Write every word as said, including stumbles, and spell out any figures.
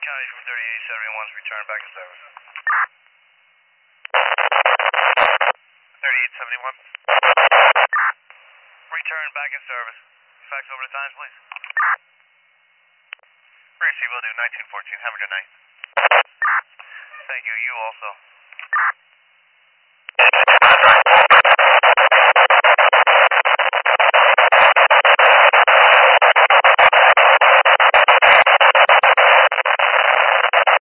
County from thirty-eight seventy-one's return back in service. thirty-eight seventy-one. Return back in service. Fax over the times, please. Receive, will do. nineteen fourteen. Have a good night. Thank you. You also.